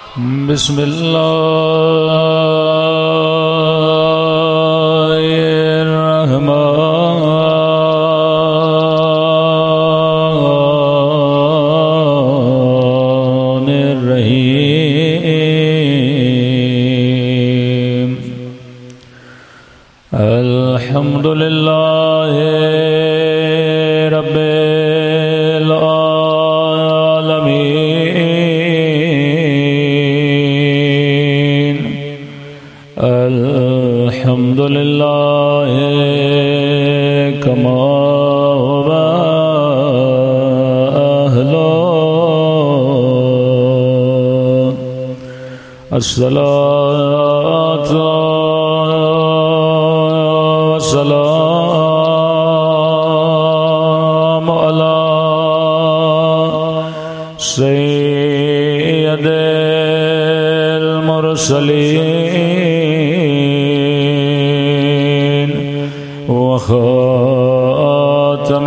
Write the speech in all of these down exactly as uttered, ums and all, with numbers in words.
بسم الله الرحمن الرحيم الحمد لله رب العالمين الحمد لله كما هو أهله الصلاة والسلام على سيد المرسلين وخاتم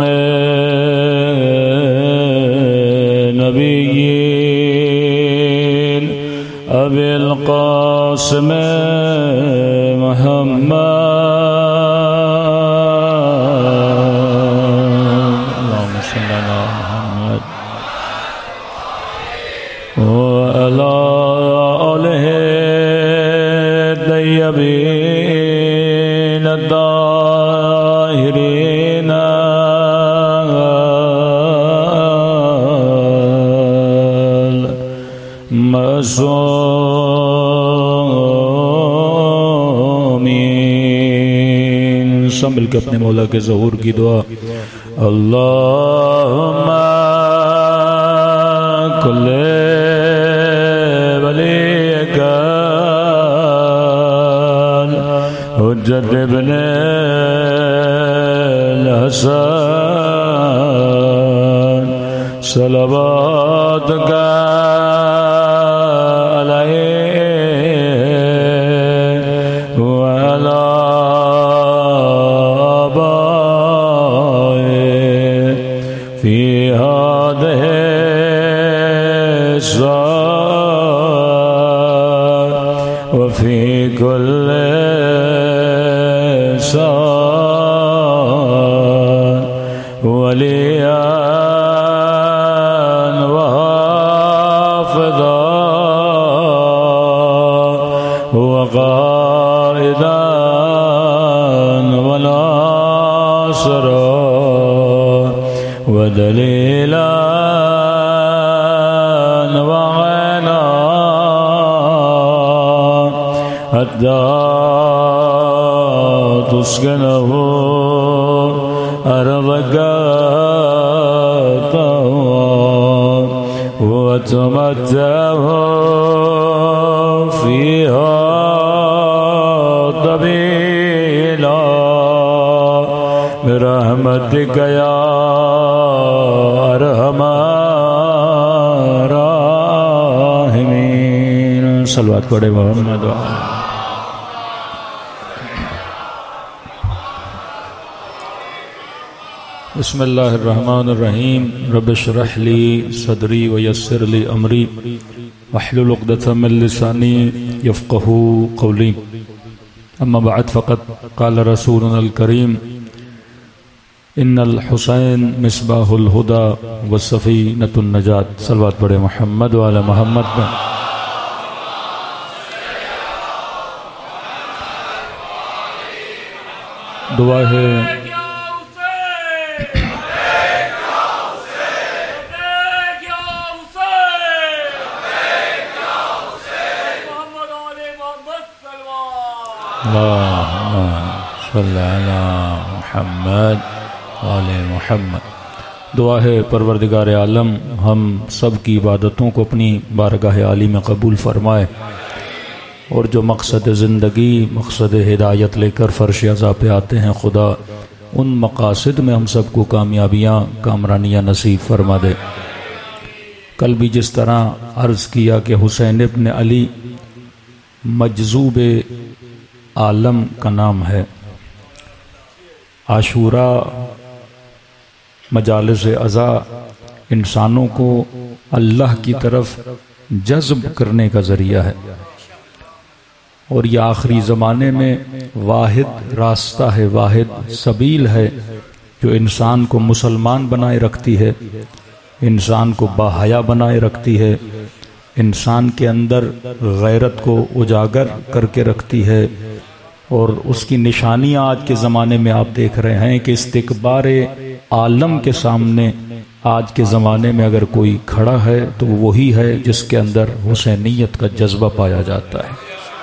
النبيين أبي القاسم محمد اللهم صل على محمد وعلى آله الطيبين الطاهرين المعصومين سنبھل کے اپنے مولا کے ظہور کی دعا اللہم کل ولیک حجت ابن الحسن صلواتک علیہ وعلی آبائه فی هذه الساعة وفي كل ساعة وليا وحافظا وقائدا وناصرا ودليلا وعينا حتى تسكنه أرضك وتمتعه فيها طويلا برحمتك يا أرحم الراحمين صلوات پڑھے محمد بسم اللہ الرحمن الرحیم رب اشرح لی صدری ویسر لی امری واحلل عقدۃ من لسانی یفقهوا قولی اما بعد فقد قال رسولنا الکریم ان الحسین مصباح الہدی وسفینۃ النجات صلوات پڑھے محمد وعلی محمد میں دعا ہے اللہم صلی علی محمد وعلی محمد دعا ہے پروردگار عالم ہم سب کی عبادتوں کو اپنی بارگاہ عالی میں قبول فرمائے اور جو مقصد زندگی مقصد ہدایت لے کر فرش عزا پہ آتے ہیں خدا ان مقاصد میں ہم سب کو کامیابیاں کامرانیاں نصیب فرما دے کل بھی جس طرح عرض کیا کہ حسین ابن علی مجذوب عالم کا نام ہے عاشورہ مجالس عزا انسانوں کو اللہ کی طرف جذب کرنے کا ذریعہ ہے، اور یہ آخری زمانے میں واحد راستہ ہے، واحد سبیل ہے جو انسان کو مسلمان بنائے رکھتی ہے، انسان کو باحیا بنائے رکھتی ہے، انسان کے اندر غیرت کو اجاگر کر کے رکھتی ہے۔ اور اس کی نشانیاں آج کے زمانے میں آپ دیکھ رہے ہیں کہ استکبار عالم کے سامنے آج کے زمانے میں اگر کوئی کھڑا ہے تو وہی ہے جس کے اندر حسینیت کا جذبہ پایا جاتا ہے۔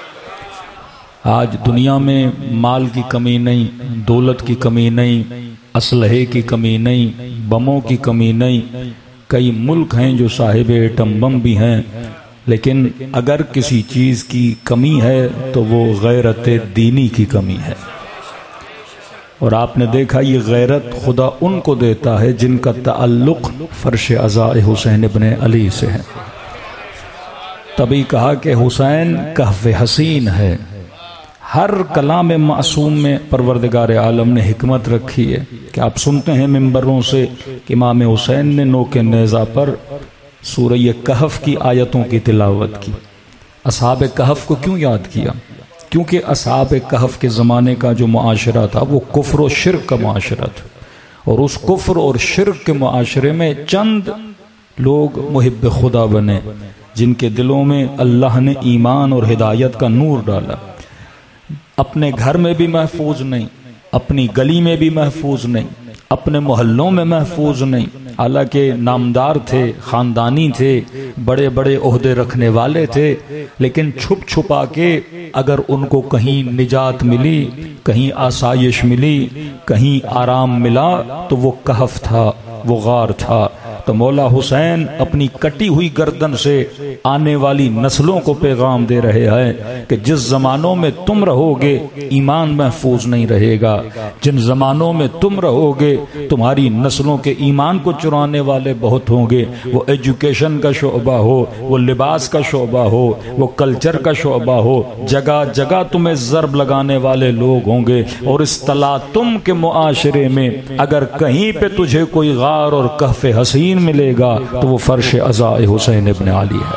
آج دنیا میں مال کی کمی نہیں، دولت کی کمی نہیں، اسلحے کی کمی نہیں، بموں کی کمی نہیں۔ کئی ملک ہیں جو صاحب ایٹم بم بھی ہیں، لیکن اگر کسی چیز کی کمی ہے تو وہ غیرت دینی کی کمی ہے۔ اور آپ نے دیکھا یہ غیرت خدا ان کو دیتا ہے جن کا تعلق فرش عزاء حسین ابن علی سے ہے۔ تبھی کہا کہ حسین کہف حسین ہے۔ ہر کلام معصوم میں پروردگار عالم نے حکمت رکھی ہے کہ آپ سنتے ہیں ممبروں سے کہ امام حسین نے نوک نیزہ پر سورہ کہف کی آیتوں کی تلاوت کی۔ اصحاب کہف کو کیوں یاد کیا؟ کیونکہ اصحاب کہف کے زمانے کا جو معاشرہ تھا وہ کفر و شرک کا معاشرہ تھا، اور اس کفر اور شرک کے معاشرے میں چند لوگ محب خدا بنے جن کے دلوں میں اللہ نے ایمان اور ہدایت کا نور ڈالا۔ اپنے گھر میں بھی محفوظ نہیں، اپنی گلی میں بھی محفوظ نہیں، اپنے محلوں میں محفوظ نہیں، حالانکہ نامدار تھے، خاندانی تھے، بڑے بڑے عہدے رکھنے والے تھے، لیکن چھپ چھپا کے اگر ان کو کہیں نجات ملی، کہیں آسائش ملی، کہیں آرام ملا تو وہ کہف تھا، وہ غار تھا۔ تو مولا حسین اپنی کٹی ہوئی گردن سے آنے والی نسلوں کو پیغام دے رہے ہیں کہ جس زمانوں میں تم رہو گے ایمان محفوظ نہیں رہے گا، جن زمانوں میں تم رہو گے تمہاری نسلوں کے ایمان کو چرانے والے بہت ہوں گے، وہ ایجوکیشن کا شعبہ ہو، وہ لباس کا شعبہ ہو، وہ کلچر کا شعبہ ہو، جگہ جگہ تمہیں ضرب لگانے والے لوگ ہوں گے۔ اور اس تلاطم کے معاشرے میں اگر کہیں پہ تجھے کوئی غار اور کہف حسین ملے گا تو وہ فرش عزاء حسین ابن علی ہے۔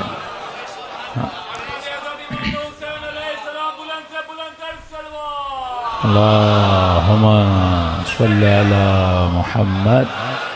اللہم صلی علی محمد۔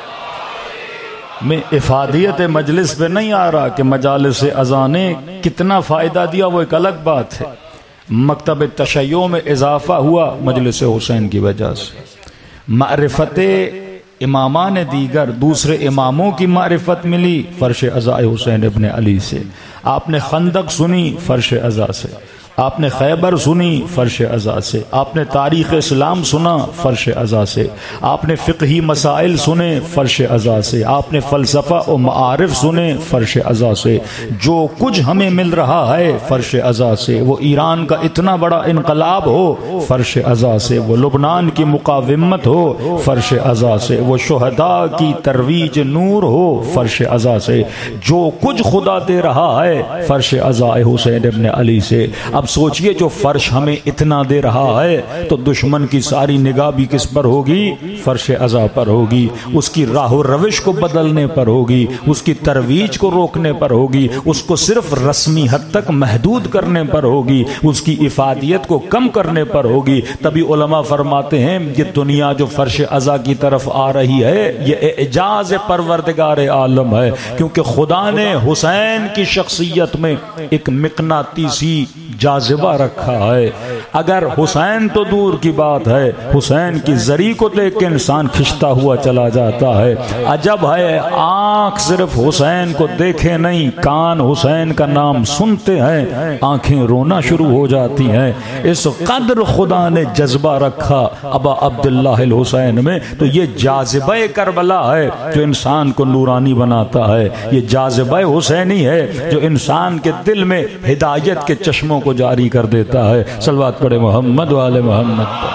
میں افادیت مجلس پہ نہیں آ رہا کہ مجالس اذانے کتنا فائدہ دیا وہ ایک الگ بات ہے، مکتب تشیع میں اضافہ ہوا مجلس حسین کی وجہ سے، معرفت امامان دیگر دوسرے اماموں کی معرفت ملی فرش عزاء حسین ابن علی سے۔ آپ نے خندق سنی فرش عزاء سے، آپ نے خیبر سنی فرش عزاء سے، آپ نے تاریخ اسلام سنا فرش عزاء سے، آپ نے فقہی مسائل سنے فرش عزاء سے، آپ نے فلسفہ و معارف سنے فرش عزاء سے۔ جو کچھ ہمیں مل رہا ہے فرش عزاء سے، وہ ایران کا اتنا بڑا انقلاب ہو فرش عزاء سے، وہ لبنان کی مقاومت ہو فرش عزاء سے، وہ شہداء کی ترویج نور ہو فرش عزاء سے، جو کچھ خدا دے رہا ہے فرش عزاء حسین ابن علی سے۔ اب سوچئے جو فرش ہمیں اتنا دے رہا ہے تو دشمن کی ساری نگاہ بھی کس پر ہوگی؟ فرش عزاء پر ہوگی، اس کی راہ و روش کو بدلنے پر ہوگی، اس کی ترویج کو روکنے پر ہوگی، اس کو صرف رسمی حد تک محدود کرنے پر ہوگی، اس کی افادیت کو کم کرنے پر ہوگی۔ تبھی علماء فرماتے ہیں یہ دنیا جو فرش عزاء کی طرف آ رہی ہے یہ اعجاز پروردگار عالم ہے، کیونکہ خدا نے حسین کی شخصیت میں ایک مقناطیسی جاذبہ رکھا ہے۔ اگر حسین تو دور کی بات ہے، حسین کی زری کو دیکھ کے انسان کھنچتا ہوا چلا جاتا ہے۔ عجب ہے آنکھ صرف حسین کو دیکھے نہیں، کان حسین کا نام سنتے ہیں آنکھیں رونا شروع ہو جاتی ہیں۔ اس قدر خدا نے جذبہ رکھا ابا عبداللہ الحسین میں، تو یہ جاذبہ کربلا ہے جو انسان کو نورانی بناتا ہے، یہ جاذبہ حسینی ہے جو انسان کے دل میں ہدایت کے چشموں کو جاری کر دیتا ہے۔ صلوات پڑھے محمد و آل محمد پر۔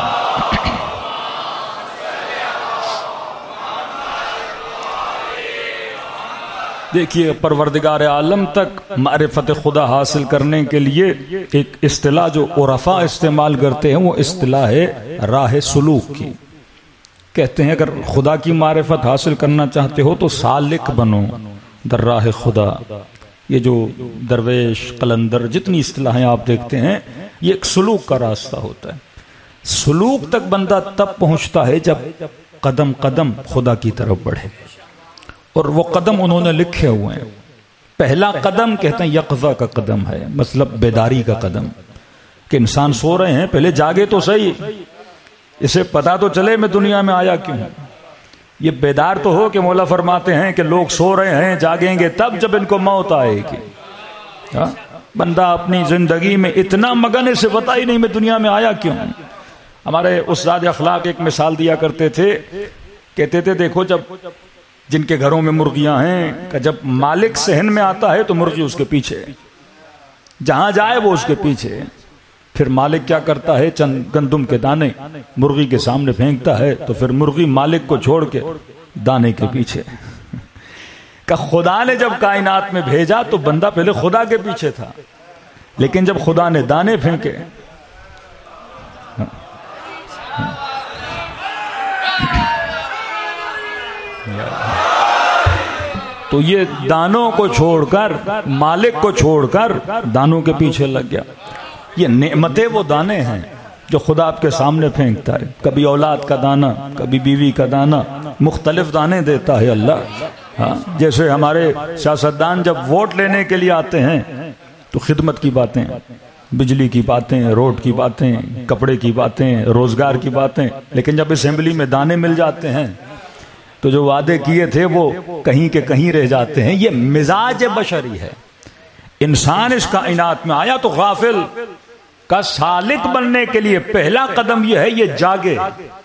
دیکھیے پروردگار عالم تک معرفت خدا حاصل کرنے کے لیے ایک اصطلاح جو عرفاء استعمال کرتے ہیں وہ اصطلاح ہے راہ سلوک کی۔ کہتے ہیں اگر خدا کی معرفت حاصل کرنا چاہتے ہو تو سالک بنو در راہ خدا۔ یہ جو درویش قلندر جتنی اصطلاحیں آپ دیکھتے ہیں یہ ایک سلوک کا راستہ ہوتا ہے. سلوک تک بندہ تب پہنچتا ہے جب قدم قدم خدا کی طرف بڑھے، اور وہ قدم انہوں نے لکھے ہوئے ہیں. پہلا قدم کہتے ہیں یقظہ کا قدم ہے، مطلب بیداری کا قدم، کہ انسان سو رہے ہیں پہلے جاگے تو صحیح، اسے پتا تو چلے میں دنیا میں آیا کیوں ہوں. یہ بیدار تو ہو کہ مولا فرماتے ہیں کہ لوگ سو رہے ہیں، جاگیں گے تب جب ان کو موت آئے گی. ہاں؟ بندہ اپنی زندگی میں اتنا مگن اسے پتا ہی نہیں میں دنیا میں آیا کیوں ہوں. ہمارے استاد اخلاق ایک مثال دیا کرتے تھے، کہتے تھے دیکھو جب جن کے گھروں میں مرغیاں ہیں کہ جب مالک صحن میں آتا ہے تو مرغی اس کے پیچھے، جہاں جائے وہ اس کے پیچھے. پھر مالک کیا کرتا ہے، چند گندم کے دانے مرغی کے سامنے پھینکتا ہے تو پھر مرغی مالک کو چھوڑ کے دانے کے پیچھے. کہ خدا نے جب کائنات میں بھیجا تو بندہ پہلے خدا کے پیچھے تھا، لیکن جب خدا نے دانے پھینکے تو یہ دانوں کو چھوڑ کر، مالک کو چھوڑ کر دانوں کے پیچھے لگ گیا. یہ نعمتیں وہ دانے ہیں جو خدا آپ کے سامنے پھینکتا ہے. کبھی اولاد کا دانہ، کبھی بیوی کا دانہ، مختلف دانے دیتا ہے اللہ. ہاں جیسے ہمارے سیاستدان جب ووٹ لینے کے لیے آتے ہیں تو خدمت کی باتیں، بجلی کی باتیں، روڈ کی باتیں، کپڑے کی باتیں، روزگار کی باتیں، لیکن جب اسمبلی میں دانے مل جاتے ہیں تو جو وعدے کیے تھے وہ کہیں کے کہیں رہ جاتے ہیں. یہ مزاج بشری ہے. انسان اس کائنات میں آیا تو غافل کا سالک بننے کے لیے پہلا قدم یہ ہے یہ جاگے.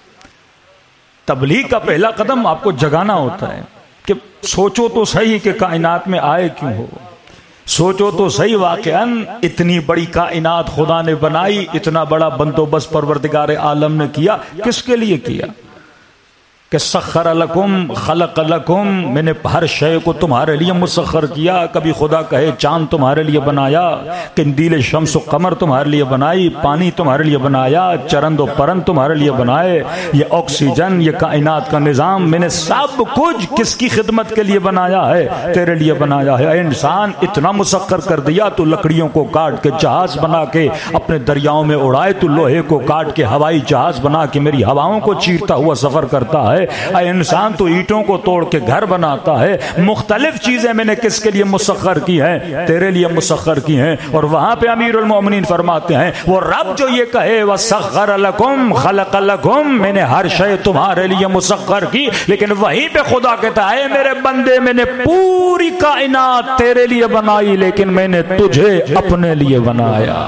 تبلیغ کا پہلا قدم آپ کو جگانا ہوتا ہے کہ سوچو تو صحیح کہ کائنات میں آئے کیوں ہو. سوچو تو صحیح واقعاً اتنی بڑی کائنات خدا نے بنائی، اتنا بڑا بندوبست پروردگار عالم نے کیا، کس کے لیے کیا؟ کہ سخر لکم خلق لکم، میں نے ہر شے کو تمہارے لیے مسخر کیا. کبھی خدا کہے چاند تمہارے لیے بنایا، قندیل شمس و قمر تمہارے لیے بنائی، پانی تمہارے لیے بنایا، چرند و پرند تمہارے لیے بنائے، یہ آکسیجن، یہ کائنات کا نظام، میں نے سب کچھ کس کی خدمت کے لیے بنایا ہے؟ تیرے لیے بنایا ہے. اے انسان اتنا مسخر کر دیا تو لکڑیوں کو کاٹ کے جہاز بنا کے اپنے دریاؤں میں اڑائے، تو لوہے کو کاٹ کے ہوائی جہاز بنا کے میری ہواؤں کو چیرتا ہوا سفر کرتا ہے. اے انسان تو اینٹوں کو توڑ کے گھر بناتا ہے. مختلف چیزیں میں نے کس کے لیے مسخر کی ہیں؟ تیرے لیے مسخر کی ہیں. اور وہاں پہ امیر المومنین فرماتے ہیں وہ رب جو یہ کہے وَسَخَّرَ لَكُمْ خَلَقَ لَكُمْ، میں نے ہر شے تمہارے لیے مسخر کی، لیکن وہیں پہ خدا کہتا ہے میرے بندے میں نے پوری کائنات تیرے لیے بنائی، لیکن میں نے تجھے اپنے لیے بنایا.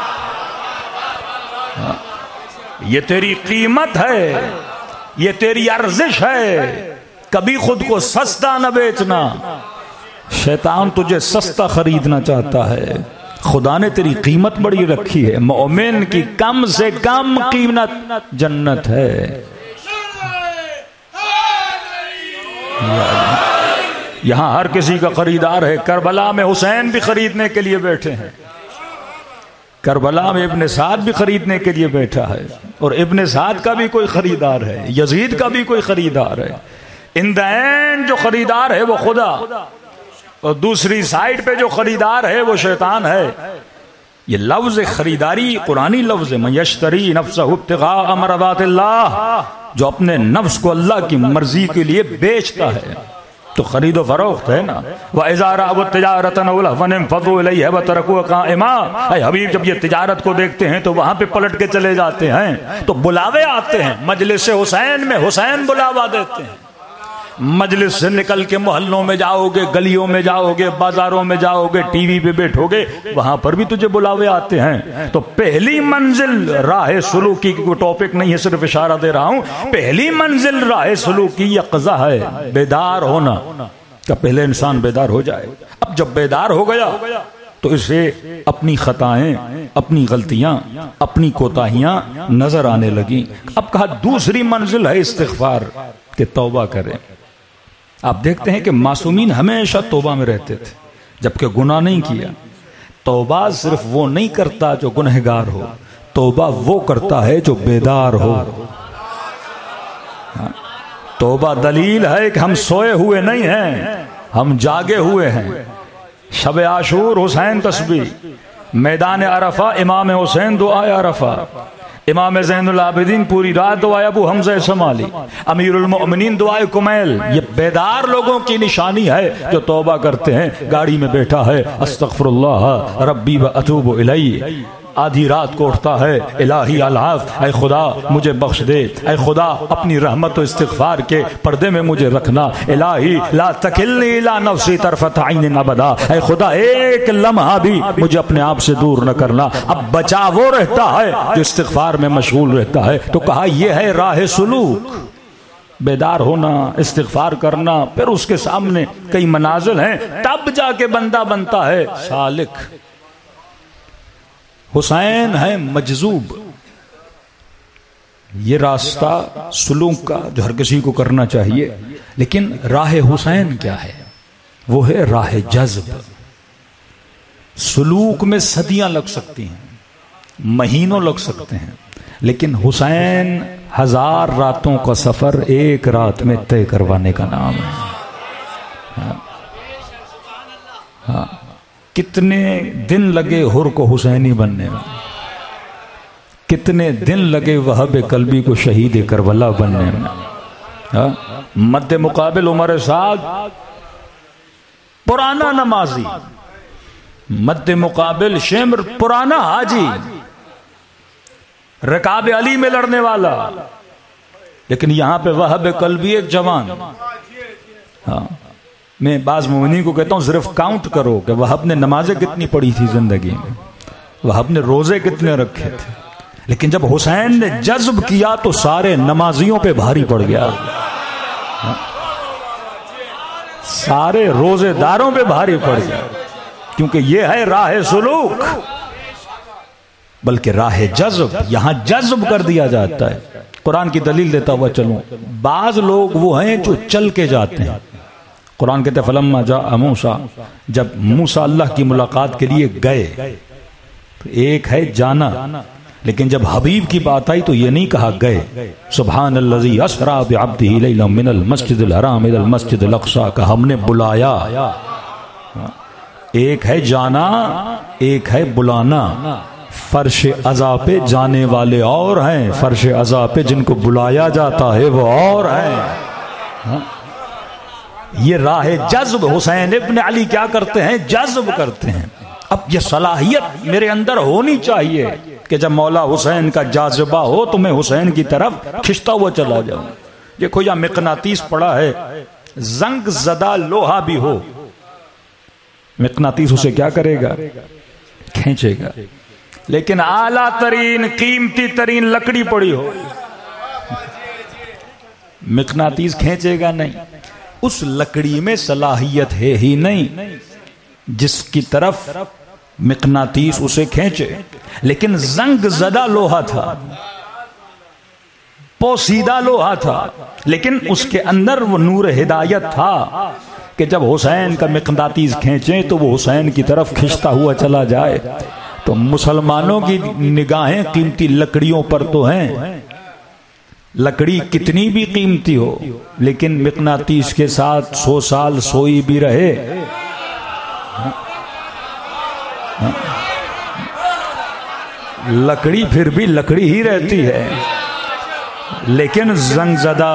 یہ تیری قیمت ہے، یہ تیری ارزش ہے. کبھی خود کو سستا نہ بیچنا. شیطان تجھے سستا خریدنا چاہتا ہے. خدا نے تیری قیمت بڑی رکھی ہے. مومن کی کم سے کم قیمت جنت ہے. یہاں ہر کسی کا خریدار ہے. کربلا میں حسین بھی خریدنے کے لیے بیٹھے ہیں. کربلا میں ابن سعد بھی خریدنے کے لیے بیٹھا ہے، اور ابن سعد کا بھی کوئی خریدار ہے، یزید کا بھی کوئی خریدار ہے. ان دا اینڈ جو خریدار ہے وہ خدا، اور دوسری سائیڈ پہ جو خریدار ہے وہ شیطان ہے. یہ لفظ خریداری قرآنی لفظ ہے. من یشتری نفسہ ابتغاء مرضات اللہ، جو اپنے نفس کو اللہ کی مرضی کے لیے بیچتا ہے تو خرید و فروخت ہے نا. وَإِذَا رَأَوُا التِّجَارَةَ أَوْ لَهْوًا انفَضُّوا إِلَيْهَا وَتَرَكُوكَ قَائِمًا. اے حبیب جب یہ تجارت کو دیکھتے ہیں تو وہاں پہ پلٹ کے چلے جاتے ہیں. تو بلاوے آتے ہیں مجلس حسین میں، حسین بلاوا دیتے ہیں. مجلس سے نکل کے محلوں میں جاؤ گے، گلیوں میں جاؤ گے، بازاروں میں جاؤ گے، ٹی وی پہ بیٹھو گے، وہاں پر بھی تجھے بلاوے آتے ہیں. تو پہلی منزل راہ سلوکی کی کوئی ٹاپک نہیں ہے، صرف اشارہ دے رہا ہوں. پہلی منزل راہ سلوکی یقظہ ہے، بیدار ہونا. کہ پہلے انسان بیدار ہو جائے. اب جب بیدار ہو گیا تو اسے اپنی خطائیں، اپنی غلطیاں، اپنی کوتاہیاں نظر آنے لگیں. اب کہا دوسری منزل ہے استغفار، کہ توبہ کریں. آپ دیکھتے ہیں کہ معصومین ہمیشہ توبہ میں رہتے تھے جبکہ گناہ نہیں کیا. توبہ صرف وہ نہیں کرتا جو گنہگار ہو، توبہ وہ کرتا ہے جو بیدار ہو. توبہ دلیل ہے کہ ہم سوئے ہوئے نہیں ہیں، ہم جاگے ہوئے ہیں. شب عاشور حسین تسبیح، میدان عرفہ امام حسین دعائے عرفہ، امام زین العابدین پوری رات دعائے ابو حمزہ شمالی، امیر المؤمنین دعائے کمیل۔ یہ بیدار لوگوں کی نشانی ہے جو توبہ کرتے ہیں، گاڑی میں بیٹھا ہے استغفر اللہ ربی و اتوب الیہ، آدھی رات کو اٹھتا ہے الہی العاف، اے خدا مجھے بخش دے، اے خدا اپنی رحمت و استغفار کے پردے میں مجھے رکھنا، الہی لا تکلنی الی نفسی طرفۃ عین ابدا، اے خدا ایک لمحہ بھی مجھے اپنے آپ سے دور نہ کرنا۔ اب بچا وہ رہتا ہے جو استغفار میں مشغول رہتا ہے، تو کہا یہ ہے راہ سلوک، بیدار ہونا، استغفار کرنا، پھر اس کے سامنے کئی منازل ہیں، تب جا کے بندہ بنتا ہے سالک۔ حسین ہے مجذوب، یہ راستہ سلوک کا جو ہر کسی کو کرنا چاہیے، لیکن راہ حسین کیا ہے؟ وہ ہے راہ جذب۔ سلوک میں صدیاں لگ سکتی ہیں، مہینوں لگ سکتے ہیں، لیکن حسین ہزار راتوں کا سفر ایک رات میں طے کروانے کا نام ہے۔ ہاں ہاں کتنے دن لگے حر کو حسینی بننے میں، کتنے دن لگے وہاب قلبی کو شہید کربلا بننے میں۔ مد مقابل عمر سعد پرانا نمازی، مد مقابل شمر پرانا حاجی، رکاب علی میں لڑنے والا، لیکن یہاں پہ وہاب قلبی ایک جوان۔ ہاں میں بعض مومنین کو کہتا ہوں صرف کاؤنٹ کرو کہ وہاب نے نمازیں کتنی پڑھی تھی زندگی میں، وہاب نے روزے کتنے رکھے تھے، لیکن جب حسین نے جذب کیا تو سارے نمازیوں پہ بھاری پڑ گیا، سارے روزے داروں پہ بھاری پڑ گیا، کیونکہ یہ ہے راہ سلوک، بلکہ راہ جذب، یہاں جذب کر دیا جاتا ہے۔ قرآن کی دلیل دیتا ہوا چلوں، بعض لوگ وہ ہیں جو چل کے جاتے ہیں۔ قرآن کہتے ہیں فلما جاء موسیٰ، جب موسیٰ اللہ کی ملاقات کے لیے گئے، تو ایک ہے جانا، لیکن جب حبیب کی بات آئی تو یہ نہیں کہا گئے۔ سبحان الذی اسریٰ بعبدہ لیلا من المسجد الحرام الی المسجد الاقصی، کہ ہم نے بلایا۔ ایک ہے جانا، ایک ہے بلانا۔ فرش عزا پہ جانے والے اور ہیں، فرش عزا پہ جن کو بلایا جاتا ہے وہ اور ہیں۔ یہ راہ جذب حسین ابن علی کیا کرتے ہیں؟ جذب کرتے ہیں۔ اب یہ صلاحیت میرے اندر ہونی چاہیے کہ جب مولا حسین کا جاذبہ ہو تو میں حسین کی طرف کھنچتا ہوا چلا جاؤں۔ دیکھو یا مقناطیس پڑا ہے، زنگ زدہ لوہا بھی ہو، مقناطیس اسے کیا کرے گا؟ کھینچے گا۔ لیکن اعلیٰ ترین قیمتی ترین لکڑی پڑی ہو، مقناطیس کھینچے گا نہیں۔ اس لکڑی میں صلاحیت ہے ہی نہیں جس کی طرف مقناطیس اسے کھینچے، لیکن زنگ زدہ لوہا تھا، پوسیدہ لوہا تھا، لیکن اس کے اندر وہ نور ہدایت تھا کہ جب حسین کا مقناطیس کھینچیں تو وہ حسین کی طرف کھنچتا ہوا چلا جائے۔ تو مسلمانوں کی نگاہیں قیمتی لکڑیوں پر تو ہیں، لکڑی کتنی بھی قیمتی ہو لیکن مقناطیس کے ساتھ سو سال سوئی بھی رہے، لکڑی پھر بھی لکڑی ہی رہتی ہے، لیکن زنگ زدہ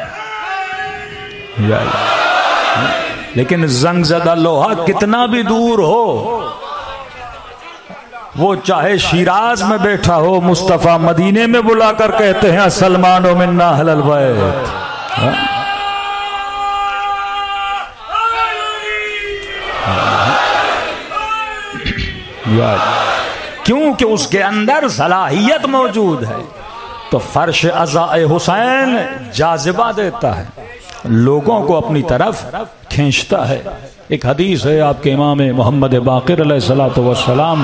لیکن زنگ زدہ لوہا کتنا بھی دور ہو، وہ چاہے شیراز میں بیٹھا ہو، مصطفیٰ مدینے میں بلا کر کہتے ہیں سلمان و منا اہل البیت۔ کیونکہ اس کے اندر صلاحیت موجود ہے۔ تو فرش عزا حسین جاذبہ دیتا ہے، لوگوں کو اپنی طرف کھینچتا ہے۔ ایک حدیث ہے آپ کے امام محمد باقر علیہ الصلوۃ والسلام،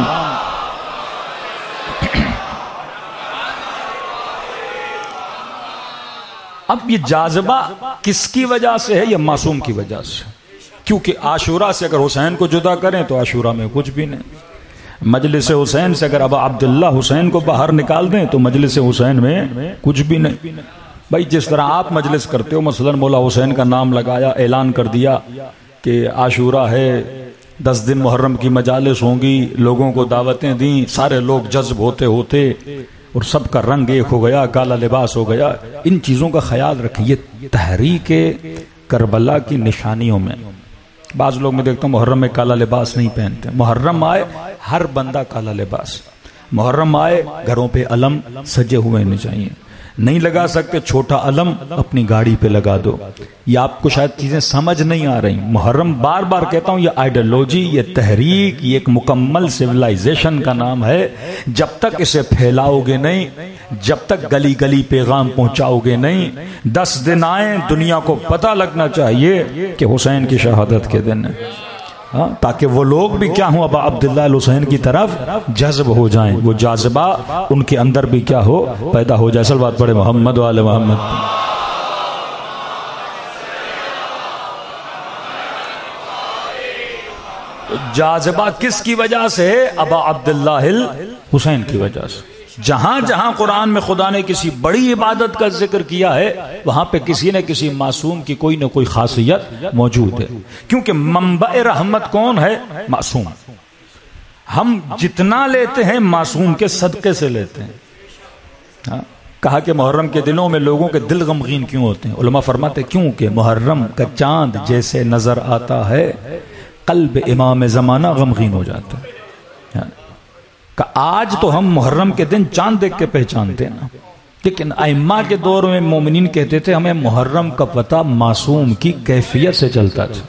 اب یہ جاذبہ کس کی وجہ سے ہے؟ یہ معصوم کی وجہ سے، کیونکہ عاشورہ سے اگر حسین کو جدا کریں تو عاشورہ میں کچھ بھی نہیں، مجلس حسین سے اگر ابا عبداللہ حسین کو باہر نکال دیں تو مجلس حسین میں کچھ بھی نہیں۔ بھائی جس طرح آپ مجلس کرتے ہو، مثلا مولا حسین کا نام لگایا، اعلان کر دیا کہ عاشورہ ہے، دس دن محرم کی مجالس ہوں گی، لوگوں کو دعوتیں دیں، سارے لوگ جذب ہوتے ہوتے اور سب کا رنگ ایک ہو گیا، کالا لباس ہو گیا. ان چیزوں کا خیال رکھیں. یہ تحریک کربلا کی نشانیوں میں بعض لوگ میں دیکھتا ہوں محرم میں کالا لباس نہیں پہنتے. محرم آئے ہر بندہ کالا لباس، محرم آئے گھروں پہ علم سجے ہوئے نہیں چاہیے. نہیں لگا سکتے چھوٹا علم اپنی گاڑی پہ لگا دو. یہ آپ کو شاید چیزیں سمجھ نہیں آ رہی. محرم بار بار کہتا ہوں یہ آئیڈیالوجی، یہ تحریک، یہ ایک مکمل سویلائزیشن کا نام ہے. جب تک اسے پھیلاؤ گے نہیں، جب تک گلی گلی پیغام پہنچاؤ گے نہیں، دس دن آئیں دنیا کو پتہ لگنا چاہیے کہ حسین کی شہادت کے دن ہے، ہاں، تاکہ وہ لوگ بھی کیا ہوں ابا عبداللہ الحسین کی طرف جذب ہو جائیں، وہ جاذبہ ان کے اندر بھی کیا ہو پیدا ہو جائے. صلوات پڑھے محمد و آل محمد. جاذبہ کس کی وجہ سے؟ ابا عبداللہ الحسین کی وجہ سے. جہاں جہاں قرآن میں خدا نے کسی بڑی عبادت کا ذکر کیا ہے وہاں پہ کسی نہ کسی معصوم کی کوئی نہ کوئی خاصیت موجود ہے، کیونکہ منبع رحمت کون ہے؟ معصوم. ہم جتنا لیتے ہیں معصوم کے صدقے سے لیتے ہیں. ہاں؟ کہا کہ محرم کے دنوں میں لوگوں کے دل غمگین کیوں ہوتے ہیں؟ علماء فرماتے ہیں کیوں کہ محرم کا چاند جیسے نظر آتا ہے قلب امام زمانہ غمگین ہو جاتا ہے. کہ آج تو ہم محرم کے دن چاند دیکھ کے پہچانتے ہیں نا، لیکن ائمہ کے دور میں مومنین کہتے تھے ہمیں محرم کا پتہ معصوم کی کیفیت سے چلتا تھا،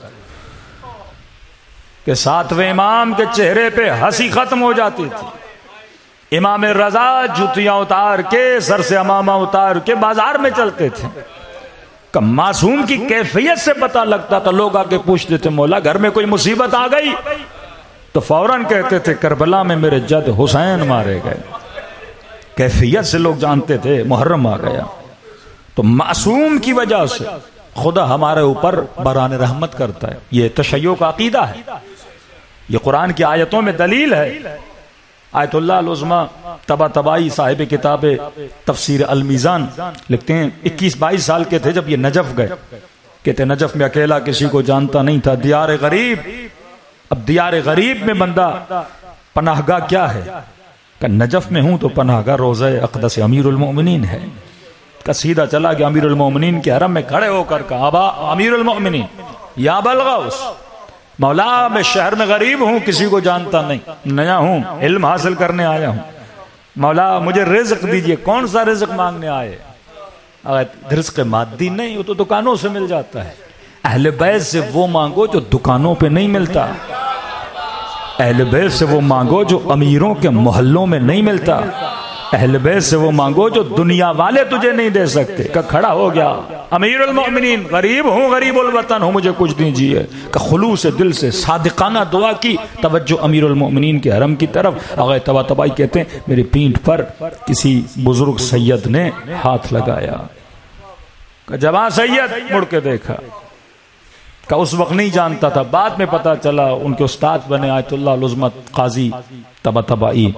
کہ ساتویں امام کے چہرے پہ ہنسی ختم ہو جاتی تھی. امام رضا جوتیاں اتار کے سر سے امامہ اتار کے بازار میں چلتے تھے. کہ معصوم کی کیفیت سے پتہ لگتا تھا. لوگ آگے پوچھتے تھے مولا گھر میں کوئی مصیبت آ گئی تو فوراً کہتے تھے کربلا میں میرے جد حسین مارے گئے. کیفیت سے لوگ جانتے تھے محرم آ گیا. تو معصوم کی وجہ سے خدا ہمارے اوپر باران رحمت کرتا ہے. یہ تشیع کا عقیدہ ہے، یہ قرآن کی آیتوں میں دلیل ہے. آیت اللہ العظمی طباطبائی صاحب کتاب تفسیر المیزان لکھتے ہیں اکیس بائیس سال کے تھے جب یہ نجف گئے. کہتے نجف میں اکیلا کسی کو جانتا نہیں تھا، دیار غریب. اب دیار غریب میں بندہ پناہ گاہ کیا ہے؟ کہ نجف میں ہوں تو پناہ گاہ روضہ اقدس امیر المؤمنین ہے. کہ سیدھا چلا کہ امیر المؤمنین کے حرم میں کھڑے ہو کر کہا ابا امیر المؤمنین یا بلغوث، مولا میں شہر میں غریب ہوں، کسی کو جانتا نہیں، نیا ہوں، علم حاصل کرنے آیا ہوں، مولا مجھے رزق دیجئے. کون سا رزق مانگنے آئے؟ رزق مادی نہیں، وہ تو دکانوں سے مل جاتا ہے. اہل بیت سے وہ مانگو جو دکانوں پہ نہیں ملتا، اہل بیت سے وہ مانگو جو امیروں کے محلوں میں نہیں ملتا، اہل بیت سے وہ مانگو جو دنیا والے تجھے نہیں دے سکتے. کہ کھڑا ہو گیا امیر المؤمنین غریب ہوں، غریب الوطن ہوں، مجھے کچھ دیجیے. کہ خلوص دل سے صادقانہ دعا کی، توجہ امیر المؤمنین کے حرم کی طرف. آغا طباطبائی کہتے ہیں میری پینٹھ پر کسی بزرگ سید نے ہاتھ لگایا. کہ جوان سید مڑ کے دیکھا، کہ اس وقت نہیں جانتا تھا، بعد میں پتا چلا ان کے استاد بنے آیت اللہ العظمی قاضی طباطبائی.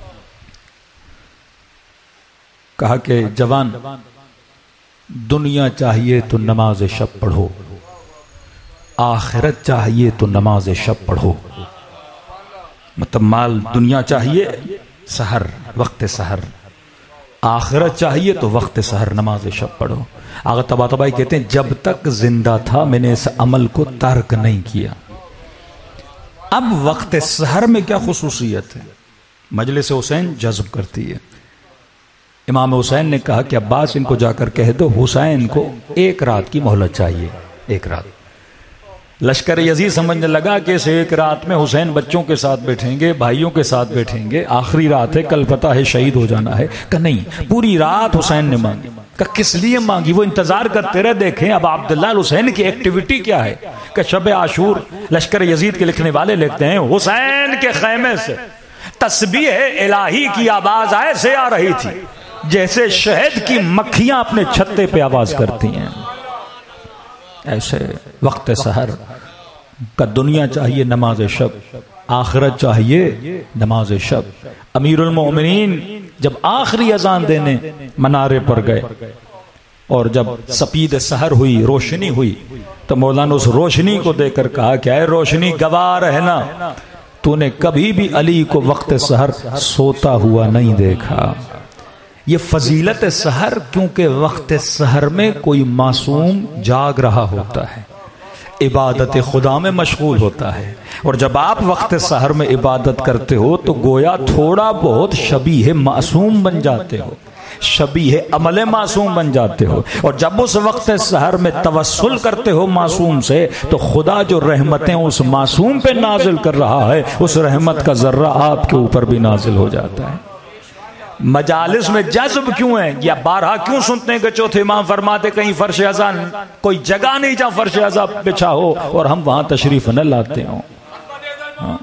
کہا کہ جوان دنیا چاہیے تو نماز شب پڑھو، آخرت چاہیے تو نماز شب پڑھو. مطلب مال دنیا چاہیے سحر وقت سحر، آخرت چاہیے تو وقت سحر نماز شب پڑھو. آغا طباطبائی کہتے ہیں جب تک زندہ تھا میں نے اس عمل کو ترک نہیں کیا. اب وقت سحر میں کیا خصوصیت ہے؟ مجلس حسین جذب کرتی ہے. امام حسین نے کہا کہ عباس ان کو جا کر کہہ دو حسین کو ایک رات کی مہلت چاہیے، ایک رات. لشکر یزید سمجھنے لگا کہ اس ایک رات میں حسین بچوں کے ساتھ بیٹھیں گے، بھائیوں کے ساتھ بیٹھیں گے، آخری رات ہے، کل پتہ ہے شہید ہو جانا ہے. کہ نہیں، پوری رات حسین نے مانگی. کہ کس لیے مانگی؟ وہ انتظار کرتے رہے دیکھیں اب عبداللہ الحسین کی ایکٹیویٹی کیا ہے. کہ شب عاشور لشکر یزید کے لکھنے والے لکھتے ہیں حسین کے خیمے سے تسبیح الہی کی آواز ایسے آ رہی تھی جیسے شہد کی مکھیاں اپنے چھتے پہ آواز کرتی ہیں. ایسے وقت سحر کا دنیا چاہیے نماز شب، آخرت چاہیے نماز شب. امیر المؤمنین جب آخری اذان دینے منارے پر گئے اور جب سپید سحر ہوئی، روشنی ہوئی، تو مولانا اس روشنی کو دیکھ کر کہا کہ اے روشنی گواہ رہنا، تو نے کبھی بھی علی کو وقت سحر سوتا ہوا نہیں دیکھا۔ یہ فضیلت سحر، کیونکہ وقت سحر میں کوئی معصوم جاگ رہا ہوتا ہے، عبادت خدا میں مشغول ہوتا ہے، اور جب آپ وقت سحر میں عبادت کرتے ہو تو گویا تھوڑا بہت شبیہ معصوم بن جاتے ہو، شبیہ عمل معصوم بن جاتے ہو، اور جب اس وقت سحر میں توسل کرتے ہو معصوم سے، تو خدا جو رحمتیں اس معصوم پہ نازل کر رہا ہے، اس رحمت کا ذرہ آپ کے اوپر بھی نازل ہو جاتا ہے۔ مجالس میں جذب کیوں ہے، یا بارہا کیوں سنتے ہیں کہ چوتھے امام فرماتے کہیں فرش ازاں کوئی جگہ نہیں جہاں فرش ازاں بچھا ہو اور ہم وہاں تشریف نہ لاتے ہوں۔ ہاں۔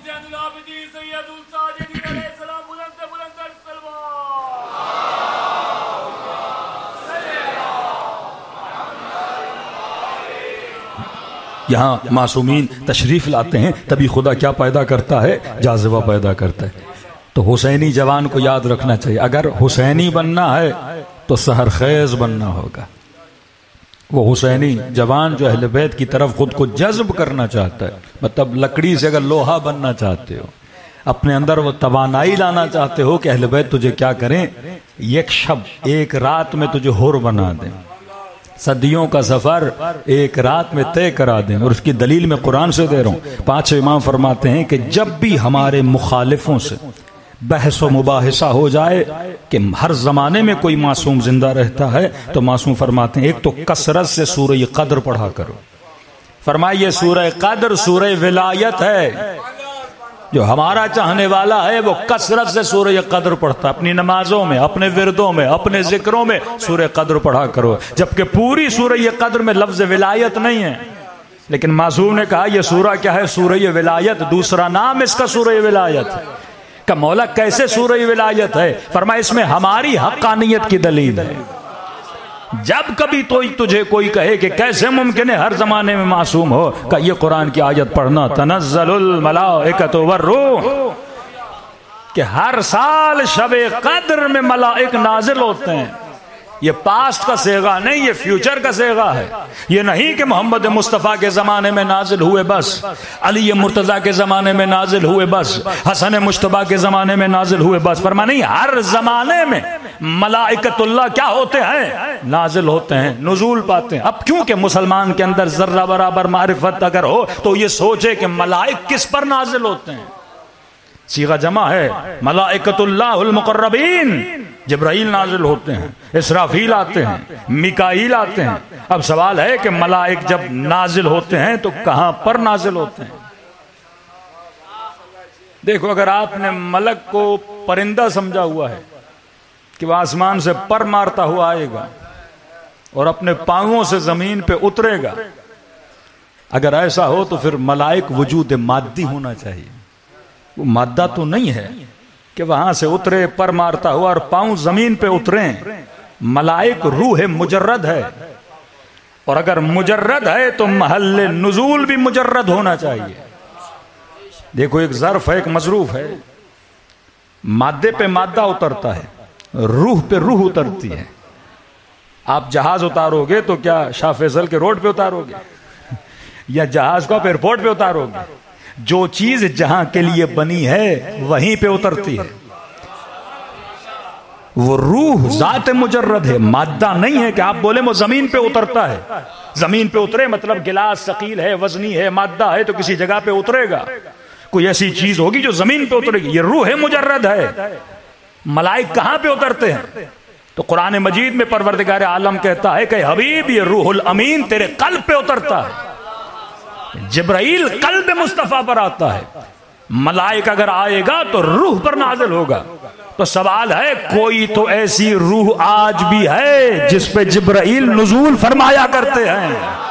یہاں معصومین تشریف لاتے ہیں، تبھی خدا کیا پیدا کرتا ہے، جاذبہ پیدا کرتا ہے۔ تو حسینی جوان کو یاد رکھنا چاہیے، اگر حسینی بننا ہے تو سحر خیز بننا ہوگا۔ وہ حسینی جوان جو اہل بیت کی طرف خود کو جذب کرنا چاہتا ہے، مطلب لکڑی سے اگر لوہا بننا چاہتے ہو، اپنے اندر وہ توانائی لانا چاہتے ہو کہ اہل بیت تجھے کیا کریں، ایک شب ایک رات میں تجھے حر بنا دیں، صدیوں کا سفر ایک رات میں طے کرا دیں۔ اور اس کی دلیل میں قرآن سے دے رہا ہوں، پانچ امام فرماتے ہیں کہ جب بھی ہمارے مخالفوں سے بحث و مباحثہ ہو جائے کہ ہر زمانے میں کوئی معصوم زندہ رہتا ہے، تو معصوم فرماتے ہیں ایک تو کثرت سے سورہ قدر پڑھا کرو۔ فرمائیے سورہ قدر سورہ ولایت ہے، جو ہمارا چاہنے والا ہے وہ کثرت سے سورہ قدر پڑھتا ہے، اپنی نمازوں میں، اپنے وردوں میں، اپنے ذکروں میں سورہ قدر پڑھا کرو، جبکہ پوری سورہ قدر میں لفظ ولایت نہیں ہے، لیکن معصوم نے کہا یہ سورہ کیا ہے، سورہ ولایت، دوسرا نام اس کا سورہ ولایت ہے۔ کہ مولا کیسے سورہ ولایت ہے؟ فرمایا اس میں ہماری حقانیت کی دلیل ہے۔ جب کبھی تو تجھے کوئی کہے کہ کیسے ممکن ہے ہر زمانے میں معصوم ہو، کہ یہ قرآن کی آیت پڑھنا، تنزل الملائکۃ والروح، کہ ہر سال شب قدر میں ملائک نازل ہوتے ہیں۔ یہ پاسٹ کا صیغہ نہیں، یہ فیوچر کا صیغہ ہے۔ یہ نہیں کہ محمد مصطفیٰ کے زمانے میں نازل ہوئے بس، علی مرتضیٰ کے زمانے میں نازل ہوئے بس، حسن مجتبیٰ کے زمانے میں نازل ہوئے بس۔ فرمایا نہیں، ہر زمانے میں ملائکۃ اللہ کیا ہوتے ہیں، نازل ہوتے ہیں، نزول پاتے ہیں۔ اب کیونکہ مسلمان کے اندر ذرہ برابر معرفت اگر ہو تو یہ سوچے کہ ملائک کس پر نازل ہوتے ہیں، صیغہ جمع ہے، ملائکۃ اللہ المقربین، جبرائیل نازل ہوتے ہیں، اسرافیل آتے ہیں، میکائیل آتے ہیں۔ اب سوال ہے کہ ملائک جب نازل ہوتے ہیں تو کہاں پر نازل ہوتے ہیں؟ دیکھو، اگر آپ نے ملک کو پرندہ سمجھا ہوا ہے کہ وہ آسمان سے پر مارتا ہوا آئے گا اور اپنے پاؤں سے زمین پہ اترے گا، اگر ایسا ہو تو پھر ملائک وجود مادی ہونا چاہیے، وہ مادہ تو نہیں ہے کہ وہاں سے اترے پر مارتا ہوا اور پاؤں زمین پہ اتریں۔ ملائک روح مجرد ہے، اور اگر مجرد ہے تو محل نزول بھی مجرد ہونا چاہیے۔ دیکھو، ایک ظرف ہے، ایک مظروف ہے، مادے پہ مادہ اترتا ہے، روح پہ روح اترتی ہے۔ آپ جہاز اتارو گے تو کیا شاہ فیصل کے روڈ پہ اتارو گے، یا جہاز کو آپ ایئرپورٹ پہ اتارو گے؟ جو چیز جہاں کے لیے بنی ہے وہیں پہ اترتی ہے۔ وہ روح ذات مجرد ہے، مادہ نہیں ہے کہ آپ بولے وہ زمین پہ اترتا ہے۔ زمین پہ اترے مطلب گلاس ثقیل ہے، وزنی ہے، مادہ ہے تو کسی جگہ پہ اترے گا، کوئی ایسی چیز ہوگی جو زمین پہ اترے گی۔ یہ روح مجرد ہے۔ ملائک کہاں پہ اترتے ہیں؟ تو قرآن مجید میں پروردگار عالم کہتا ہے کہ حبیب یہ روح الامین تیرے قلب پہ اترتا ہے۔ جبرائیل قلب مصطفیٰ پر آتا ہے، ملائک اگر آئے گا تو روح پر نازل ہوگا۔ تو سوال ہے، کوئی تو ایسی روح آج بھی ہے جس پہ جبرائیل نزول فرمایا کرتے ہیں؟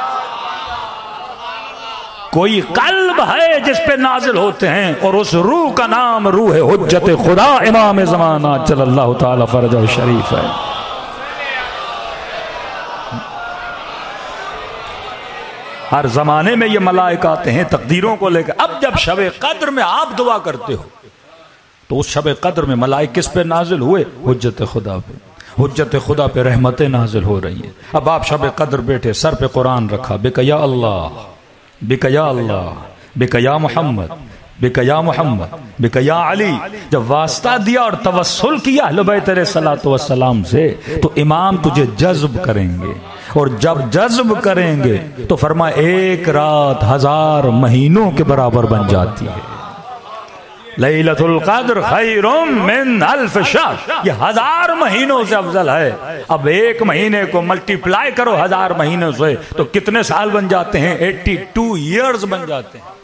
کوئی قلب ہے جس پہ نازل ہوتے ہیں، اور اس روح کا نام روح حجت خدا امام زمانہ جل اللہ تعالی فرجہ شریف ہے۔ ہر زمانے میں یہ ملائک آتے ہیں تقدیروں کو لے کر۔ اب جب شب قدر میں آپ دعا کرتے ہو تو اس شب قدر میں ملائک کس پہ نازل ہوئے؟ حجت خدا پہ۔ حجت خدا پہ رحمتیں نازل ہو رہی ہیں. اب آپ شب قدر بیٹھے سر پہ قرآن رکھا، بک یا اللہ، بک یا اللہ، بک یا محمد، بک یا محمد، بک یا علی. جب واسطہ دیا اور توسل کیا اہل بیت علیہ الصلوۃ والسلام سے تو امام تجھے جذب کریں گے، اور جب جذب کریں گے تو فرمایا ایک رات ہزار مہینوں کے برابر بن جاتی ہے. لیلۃ القدر خیر من الف شہر، یہ ہزار مہینوں سے افضل ہے. اب ایک مہینے کو ملٹی پلائی کرو ہزار مہینوں سے تو کتنے سال بن جاتے ہیں؟ ایٹی ٹو ایئرز بن جاتے ہیں.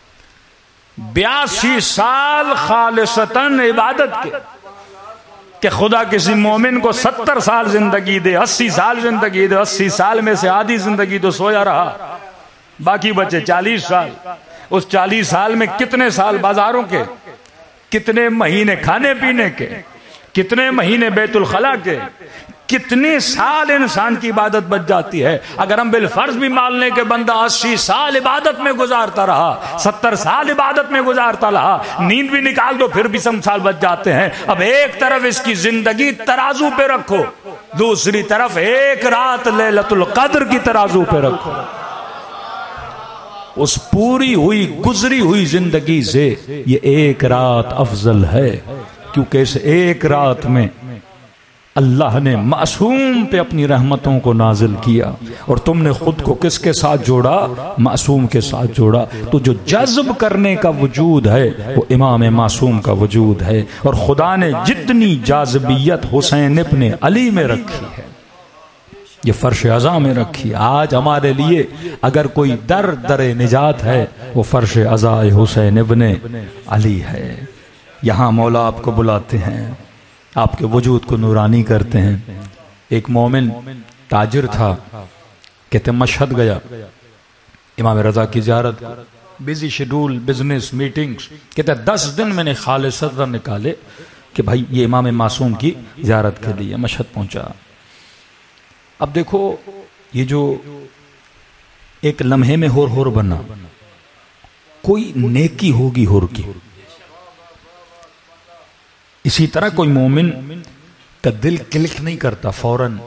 بیاسی سال خالصتاً عبادت کے، کہ خدا کسی مومن کو ستر سال زندگی دے، اسی سال زندگی دے، اسی سال میں سے آدھی زندگی تو سویا رہا، باقی بچے چالیس سال. اس چالیس سال میں کتنے سال بازاروں کے، کتنے مہینے کھانے پینے کے، کتنے مہینے بیت الخلا کے، کتنے سال انسان کی عبادت بچ جاتی ہے. اگر ہم بالفرض بھی مان لیں کہ بندہ اسی سال عبادت میں گزارتا رہا، ستر سال عبادت میں گزارتا رہا، نیند بھی نکال دو پھر بھی سم سال بچ جاتے ہیں. اب ایک طرف اس کی زندگی ترازو پہ رکھو، دوسری طرف ایک رات لیلۃ القدر کی ترازو پہ رکھو. اس پوری ہوئی گزری ہوئی زندگی سے یہ ایک رات افضل ہے، کیونکہ اس ایک رات میں اللہ نے معصوم پہ اپنی رحمتوں کو نازل کیا، اور تم نے خود کو کس کے ساتھ جوڑا؟ معصوم کے ساتھ جوڑا. تو جو جذب کرنے کا وجود ہے وہ امام معصوم کا وجود ہے، اور خدا نے جتنی جاذبیت حسین ابن علی میں رکھی ہے یہ فرش عزا میں رکھی. آج ہمارے لیے اگر کوئی در در نجات ہے وہ فرش عزا حسین ابن علی ہے. یہاں مولا آپ کو بلاتے ہیں، آپ کے وجود کو نورانی کرتے ہیں. ایک مومن تاجر تھا، کہتے مشہد گیا امام رضا کی زیارت، بزی شیڈول بزنس میٹنگز، کہتے دس دن میں نے خالص نکالے کہ بھائی یہ امام معصوم کی زیارت کے لیے. مشہد پہنچا. اب دیکھو یہ جو ایک لمحے میں ہور ہور بنا، کوئی نیکی ہوگی ہور کی. اسی طرح کوئی مومن کا دل کلک نہیں کرتا فوراً،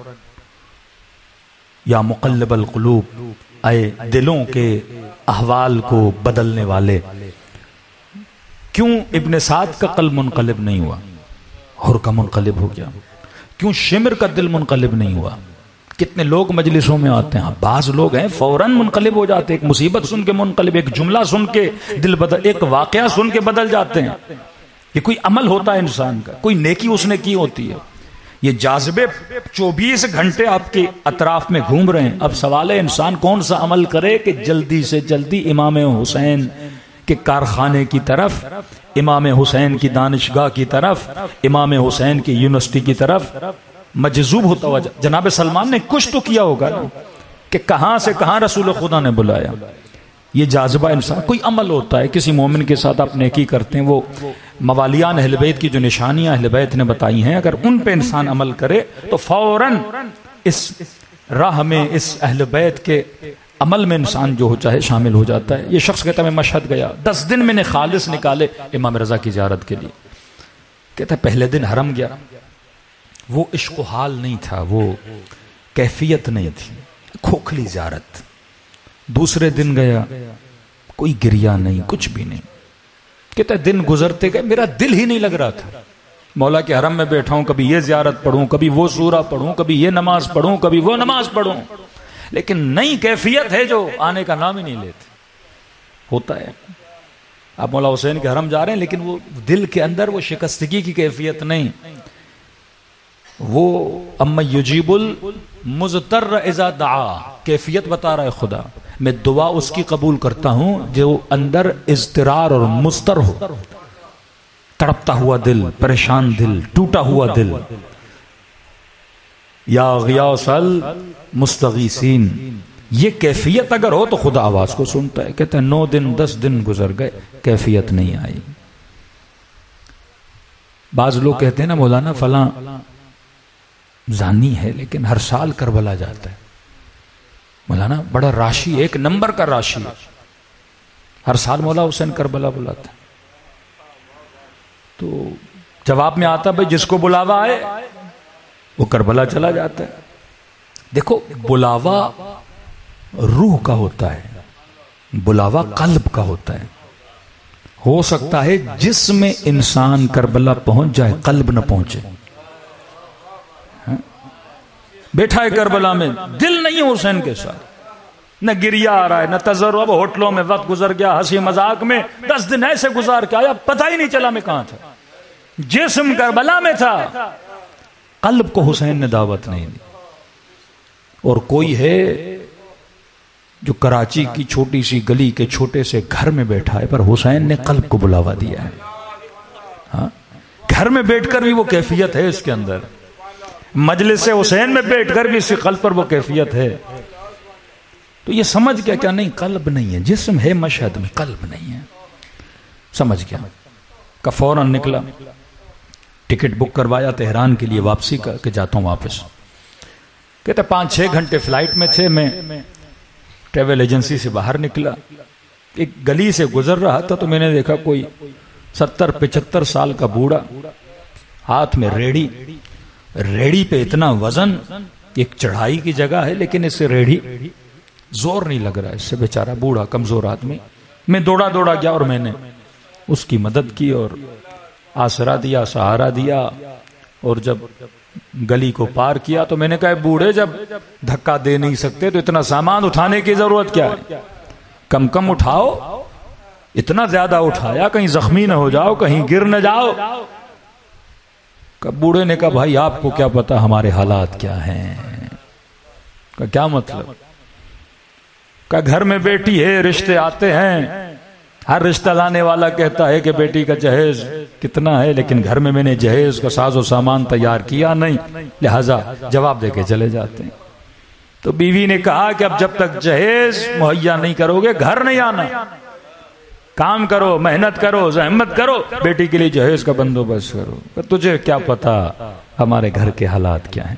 یا مقلب القلوب، اے دلوں کے احوال کو بدلنے والے، کیوں ابن سعد کا قلب منقلب نہیں ہوا؟ ہور کا منقلب ہو گیا. کیوں شمر کا دل منقلب نہیں ہوا؟ کتنے لوگ مجلسوں میں آتے ہیں، بعض لوگ ہیں فوراً منقلب ہو جاتے، ایک مصیبت سن کے منقلب، ایک جملہ سن کے دل بدل، ایک واقعہ سن کے بدل جاتے ہیں. یہ کوئی عمل ہوتا ہے انسان کا، کوئی نیکی اس نے کی ہوتی ہے. یہ جاذبے چوبیس گھنٹے آپ کے اطراف میں گھوم رہے ہیں. اب سوال ہے انسان کون سا عمل کرے کہ جلدی سے جلدی امام حسین کے کارخانے کی طرف، امام حسین کی دانشگاہ کی طرف، امام حسین کی یونیورسٹی کی طرف مجذوب ہوتا ہوا. جناب سلمان نے کچھ تو کیا ہوگا نا، کہ کہاں سے کہاں رسول خدا نے بلایا. یہ جاذبہ انسان، کوئی عمل ہوتا ہے کسی مومن کے ساتھ آپ نیکی کرتے ہیں، وہ موالیان اہل بیت کی جو نشانیاں اہل بیت نے بتائی ہیں، اگر ان پہ انسان عمل کرے تو فوراً اس راہ میں، اس اہل بیت کے عمل میں انسان جو ہو چاہے شامل ہو جاتا ہے. یہ شخص کہتا ہے میں مشہد گیا، دس دن میں نے خالص نکالے امام رضا کی زیارت کے لیے. کہتا ہے پہلے دن حرم گیا، وہ عشق و حال نہیں تھا، وہ کیفیت نہیں تھی، کھوکھلی زیارت. دوسرے دن گیا، کوئی گریا نہیں، کچھ بھی نہیں. کہتا ہے دن گزرتے گئے، میرا دل ہی نہیں لگ رہا تھا. مولا کے حرم میں بیٹھا ہوں، کبھی یہ زیارت پڑھوں، کبھی وہ سورہ پڑھوں، کبھی یہ نماز پڑھوں، کبھی وہ نماز پڑھوں، لیکن نئی کیفیت ہے جو آنے کا نام ہی نہیں لیتے. ہوتا ہے آپ مولا حسین کے حرم جا رہے ہیں لیکن وہ دل کے اندر وہ شکستگی کی کیفیت نہیں. وہ اما یجیب المضطر اذا دعا کیفیت بتا رہا ہے خدا. میں دعا اس کی قبول کرتا ہوں جو اندر اضطرار اور مضطر ہو، تڑپتا ہوا دل، پریشان دل، ٹوٹا ہوا دل. یا غیاث المستغیثین، یہ کیفیت اگر ہو تو خدا آواز کو سنتا ہے. کہتے ہیں نو دن دس دن گزر گئے، کیفیت نہیں آئی. بعض لوگ کہتے ہیں نا مولانا فلاں زانی ہے لیکن ہر سال کربلا جاتا ہے. مولانا بڑا راشی، ایک نمبر کا راشی، ہر سال مولا حسین کربلا بلاتا ہے. تو جواب میں آتا بھائی جس کو بلاوا آئے وہ کربلا چلا جاتا ہے. دیکھو بلاوا روح کا ہوتا ہے, بلاوا قلب کا ہوتا ہے. ہو سکتا ہے جسم انسان کربلا پہنچ جائے, قلب نہ پہنچے. بیٹھا ہے کربلا میں, دل نہیں ہے حسین کے ساتھ, نہ گریا آ رہا ہے, نہ تذر. اب ہوٹلوں میں وقت گزر گیا, ہنسی مذاق میں دس دن ایسے گزار کے آیا, پتہ ہی نہیں چلا میں کہاں تھا. جسم کربلا میں تھا, قلب کو حسین نے دعوت نہیں دی. اور کوئی ہے جو کراچی کی چھوٹی سی گلی کے چھوٹے سے گھر میں بیٹھا ہے, پر حسین نے قلب کو بلاوا دیا ہے. ہاں, گھر میں بیٹھ کر بھی وہ کیفیت ہے اس کے اندر, مجلس حسین میں بیٹھ کر بھی اس کے قلب پر وہ کیفیت ہے. تو یہ سمجھ گیا کیا؟ نہیں, قلب نہیں ہے, جسم ہے مشہد میں, قلب نہیں ہے. سمجھ گیا کہ فوراً نکلا, ٹکٹ بک کروایا تہران کے لیے واپسی کا کہ جاتا ہوں واپس. کہتے پانچ چھ گھنٹے فلائٹ میں تھے. میں ٹریول ایجنسی سے باہر نکلا, ایک گلی سے گزر رہا تھا تو میں نے دیکھا کوئی ستر پچہتر سال کا بوڑھا, ہاتھ میں ریڑھی, ریڑھی پہ اتنا وزن, ایک چڑھائی کی جگہ ہے لیکن اس سے ریڑھی زور نہیں لگ رہا ہے, اس سے بیچارہ بوڑھا کمزور آدمی. میں دوڑا دوڑا گیا اور میں نے اس کی مدد کی اور آسرا دیا, سہارا دیا. اور جب گلی کو پار کیا تو میں نے کہا بوڑھے جب دھکا دے نہیں سکتے تو اتنا سامان اٹھانے کی ضرورت کیا ہے, کم کم اٹھاؤ. اتنا زیادہ اٹھایا کہیں زخمی نہ ہو جاؤ, کہیں گر نہ جاؤ. بوڑھے نے کہا بھائی آپ کو کیا پتا ہمارے حالات کیا ہیں. کہ کیا مطلب؟ کہ گھر میں بیٹی ہے, رشتے آتے ہیں, ہر رشتہ لانے والا کہتا ہے کہ بیٹی کا جہیز کتنا ہے, لیکن گھر میں میں نے جہیز کا ساز و سامان تیار کیا نہیں, لہذا جواب دے کے چلے جاتے ہیں. تو بیوی نے کہا کہ اب جب تک جہیز مہیا نہیں کرو گے گھر نہیں آنا, کام کرو, محنت کرو, زحمت کرو, بیٹی کے لیے جہیز کا بندوبست کرو. تجھے کیا پتا ہمارے گھر کے حالات کیا ہیں.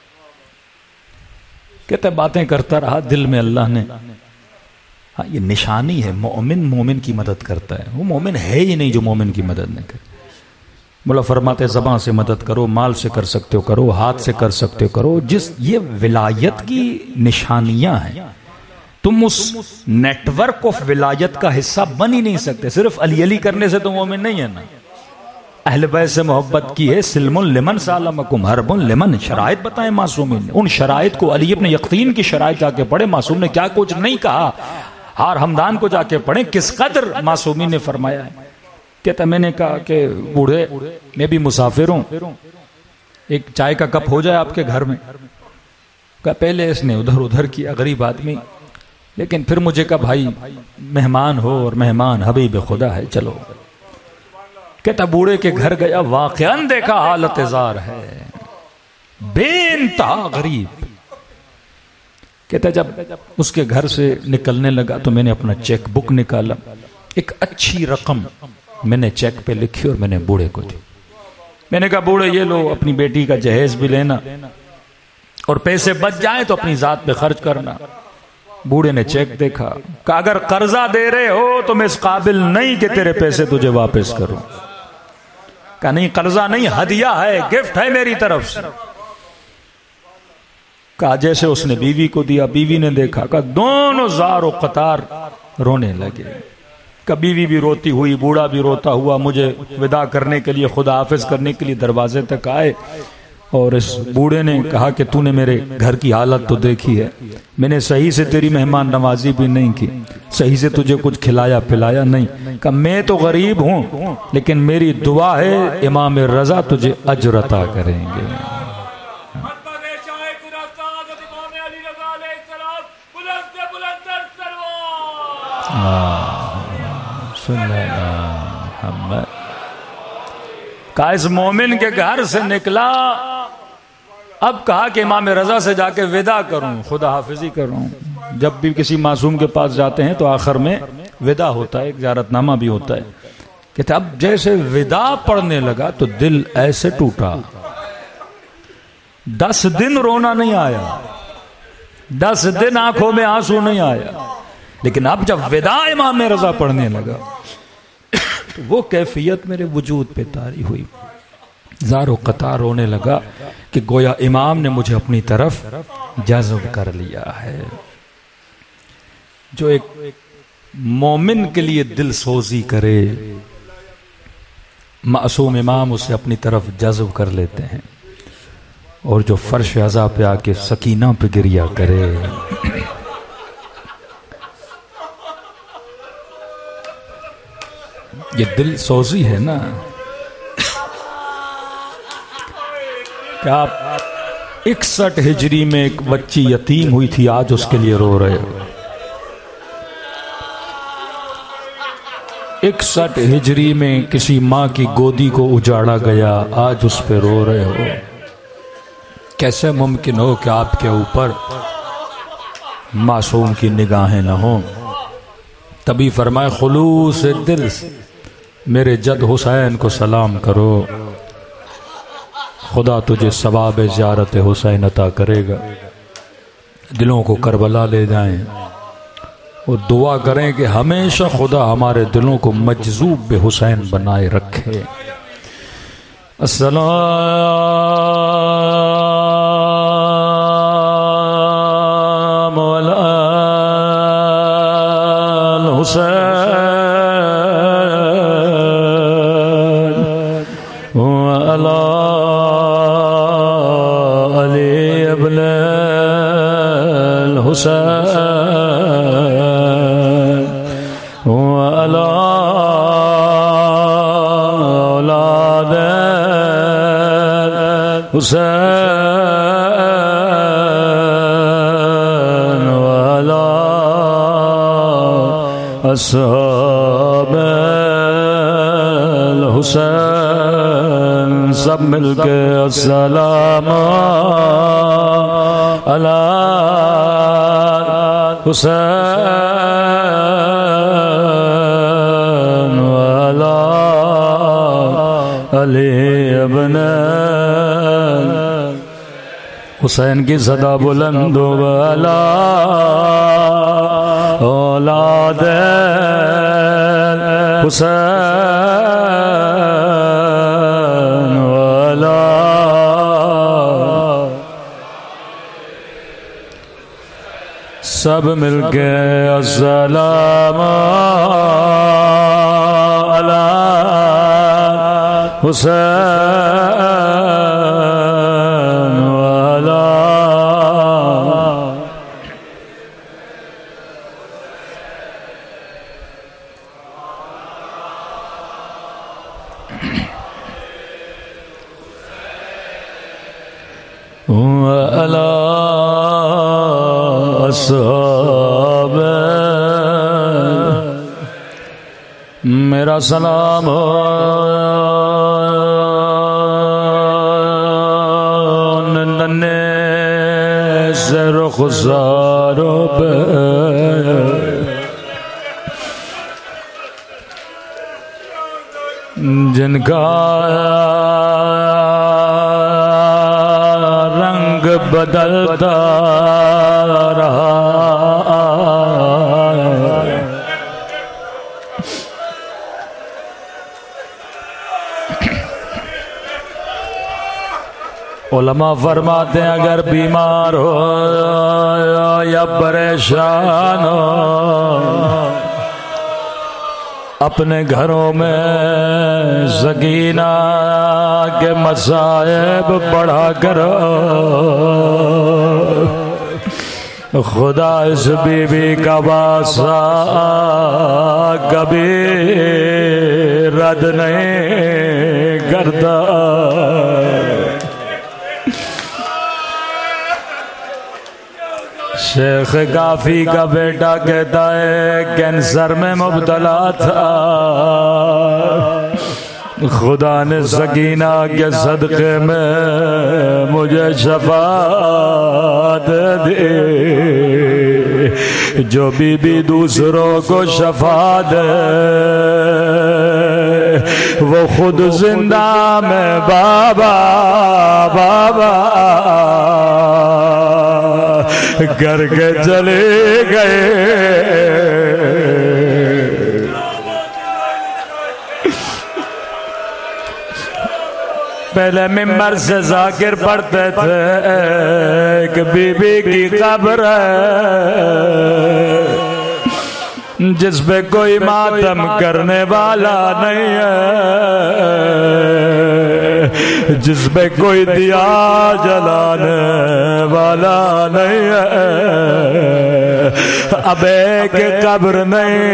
کہتے باتیں کرتا رہا, دل میں اللہ نے, ہاں یہ نشانی ہے, مومن مومن کی مدد کرتا ہے. وہ مومن ہے ہی نہیں جو مومن کی مدد نہ کرے. مولا فرماتے زبان سے مدد کرو, مال سے کر سکتے ہو کرو, ہاتھ سے کر سکتے ہو کرو. جس یہ ولایت کی نشانیاں ہیں, تم اس نیٹ ورک آف ولایت کا حصہ بن ہی نہیں سکتے. صرف علی علی کرنے سے تو مومن نہیں ہے نا. اہل بیت سے محبت کی ہے, سلم لمن سالمکم حرب لمن. شرائط بتائیں معصومین نے, ان شرائط کو علی ابن یقطین کی شرائط جا کے پڑھے. معصوم نے کیا کچھ نہیں کہا, ہار ہمدان کو جا کے پڑھیں کس قدر معصومین نے فرمایا ہے. کہتا میں نے کہا کہ بوڑھے میں بھی مسافر ہوں, ایک چائے کا کپ ہو جائے آپ کے گھر میں. کہا پہلے اس نے ادھر ادھر کیا, غریب آدمی, لیکن پھر مجھے کہا بھائی مہمان ہو اور مہمان حبیب خدا ہے, چلو. کہتا بوڑھے کے گھر گیا, واقعاً دیکھا حالت زار ہے, بے انتہا غریب. کہتا جب اس کے گھر سے نکلنے لگا تو میں نے اپنا چیک بک نکالا, ایک اچھی رقم میں نے چیک پہ لکھی اور میں نے بوڑھے کو دی. میں نے کہا بوڑھے یہ لو, اپنی بیٹی کا جہیز بھی لینا اور پیسے بچ جائیں تو اپنی ذات پہ خرچ کرنا. بوڑھے نے چیک دیکھا کہ اگر قرضہ دے رہے ہو تو میں اس قابل نہیں کہ تیرے پیسے تجھے واپس کروں. کہا نہیں قرضہ نہیں, ہدیہ ہے, گفٹ ہے میری طرف سے. کہا جیسے اس نے بیوی کو دیا, بیوی نے دیکھا کہ دونوں زار و قطار رونے لگے. کہ بیوی بھی روتی ہوئی, بوڑھا بھی روتا ہوا مجھے وداع کرنے کے لیے, خدا حافظ کرنے کے لیے دروازے تک آئے. اور اس بوڑھے نے کہا کہ تو نے میرے گھر کی حالت تو دیکھی ہے, میں نے صحیح سے تیری مہمان نوازی بھی نہیں کی, صحیح سے تجھے کچھ کھلایا پلایا نہیں. کہ میں تو غریب ہوں لیکن میری دعا ہے امام رضا تجھے اجر عطا کریں گے. کہ اس مومن کے گھر سے نکلا, اب کہا کہ امام رضا سے جا کے وداع کروں, خدا حافظی کروں. جب بھی کسی معصوم کے پاس جاتے ہیں تو آخر میں وداع ہوتا ہے, ایک زیارت نامہ بھی ہوتا ہے. کہ اب جیسے وداع پڑھنے لگا تو دل ایسے ٹوٹا, دس دن رونا نہیں آیا, دس دن آنکھوں میں آنسو نہیں آیا, لیکن اب جب وداع امام رضا پڑھنے لگا تو وہ کیفیت میرے وجود پہ طاری ہوئی. زارو قطار رونے لگا کہ گویا امام نے مجھے اپنی طرف جذب کر لیا ہے۔ جو ایک مومن کے لیے دل سوزی کرے، معصوم امام اسے اپنی طرف جذب کر لیتے ہیں، اور جو فرش عزا پہ آ کے سکینہ پہ گریا کرے، یہ دل سوزی ہے نا۔ کیا آپ اکسٹھ ہجری میں ایک بچی یتیم ہوئی تھی، آج اس کے لیے رو رہے ہو؟ اکسٹھ ہجری میں کسی ماں کی گودی کو اجاڑا گیا، آج اس پہ رو رہے ہو؟ کیسے ممکن ہو کہ آپ کے اوپر معصوم کی نگاہیں نہ ہوں؟ تبھی فرمائے خلوص دل سے میرے جد حسین کو سلام کرو، خدا تجھے ثواب زیارت حسین عطا کرے گا۔ دلوں کو کربلا لے جائیں اور دعا کریں کہ ہمیشہ خدا ہمارے دلوں کو مجذوب بے حسین بنائے رکھے۔ السلام علی الحسین وعلی علی ابن الحسین وعلی اولاد حسین وعلی اصحاب الحسین۔ سب مل کے السلام علی حسین وعلی علی ابن حسین کی صدا بلند والا اولاد حسین والا سب مل کے السلام علی حسین والا وعلی اصحاب میرا سلام ننے سے رخساروں پہ جن کا رنگ بدلتا رہا، علماء فرماتے ہیں اگر بیمار ہو یا پریشان ہو، اپنے گھروں میں سکینہ کے مصائب پڑھا کرو، خدا اس بی بی کا واسطہ کبھی رد نہیں کرتا۔ شیخ کافی کا بیٹا کہتا ہے کینسر میں مبتلا تھا، خدا نے سکینہ کے صدقے میں مجھے شفاعت دی۔ جو بی بی دوسروں کو شفا دے وہ خود زندہ میں بابا بابا کر کے چلے گئے۔ پہلے ممبر سے ذاکر پڑھتے تھے ایک بی بی کی قبر ہے جس پہ کوئی ماتم کرنے والا نہیں ہے، جس پہ کوئی دیا جلانے والا نہیں ہے۔ اب ایک قبر نہیں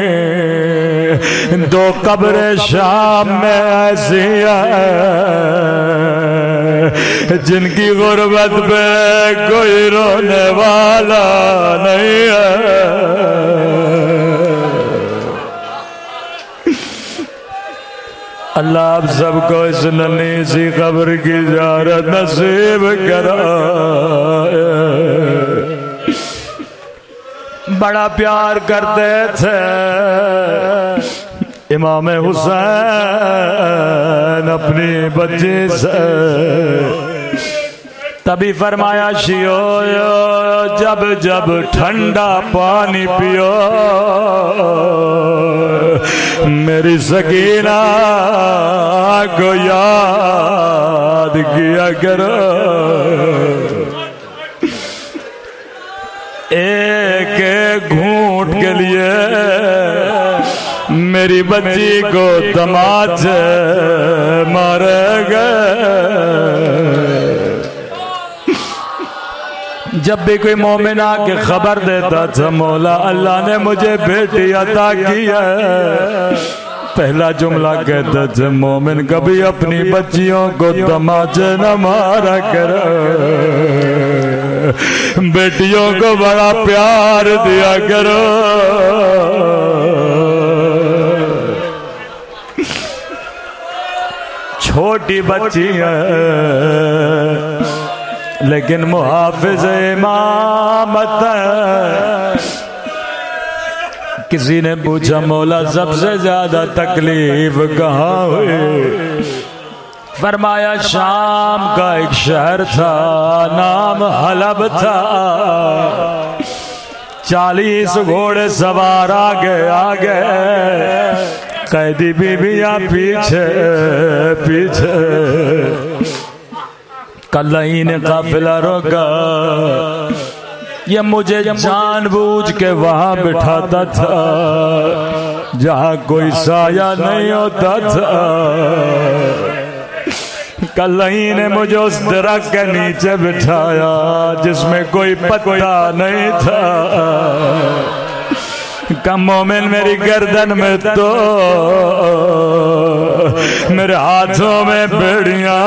دو قبر شام میں ایسی ہے جن کی غربت پہ کوئی رونے والا نہیں ہے۔ اللہ آپ سب کو اس ننھی سی قبر کی زیارت نصیب کرائے۔ بڑا پیار کرتے تھے امام حسین اپنی بچی سے، تبھی فرمایا شیو جب جب ٹھنڈا پانی پیو میری سکینہ کو یاد کیا کرو، ایک ایک گھونٹ کے لیے میری بچی کو تماچے مارے گئے۔ جب بھی کوئی مومن آ کے خبر دیتا تھا مولا اللہ نے مجھے بیٹی عطا کی ہے، پہلا جملہ کہتا تھا مومن کبھی اپنی بچیوں کو تماچے نہ مارا کرو، بیٹیوں کو بڑا پیار دیا کرو۔ چھوٹی بچی ہے لیکن محافظ امامت ہے۔ کسی نے پوچھا مولا سب سے زیادہ تکلیف کہاں ہوئی؟ فرمایا شام کا ایک شہر تھا نام حلب تھا، چالیس گھوڑے سوار آگے آگے، قیدی بیویاں پیچھے پیچھے۔ کلہی نے قافلہ روکا، یہ مجھے جان بوجھ کے وہاں بٹھاتا تھا جہاں کوئی سایہ نہیں ہوتا تھا۔ کلہی نے مجھے اس درخت کے نیچے بٹھایا جس میں کوئی پتا نہیں تھا۔ کم مومن میری گردن میں تو میرے ہاتھوں میں بیڑیاں،